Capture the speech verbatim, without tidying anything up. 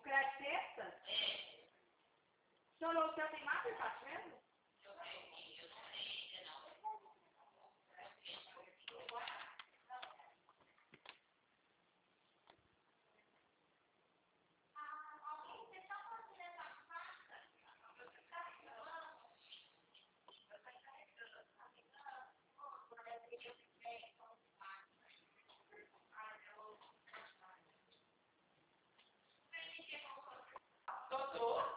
crédito extra? É. O senhor, o senhor tem mapa de fazenda? Eu tenho, eu não sei ainda não. Doutor?